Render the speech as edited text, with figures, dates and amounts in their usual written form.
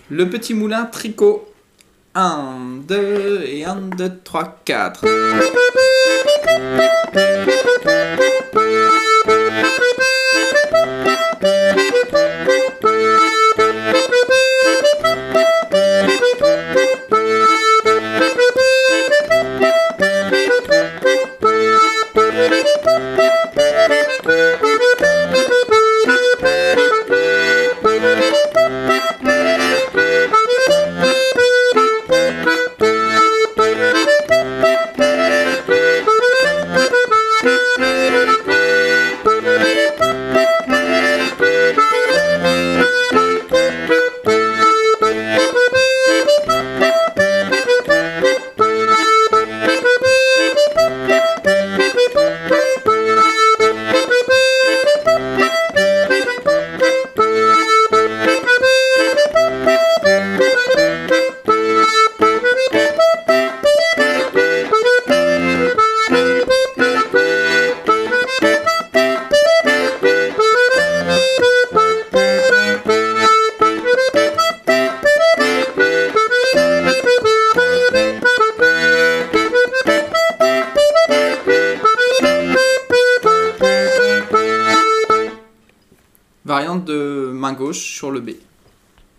Le petit moulin tricot. 1, 2 et 1, 2, 3, 4. Variante de main gauche sur le B.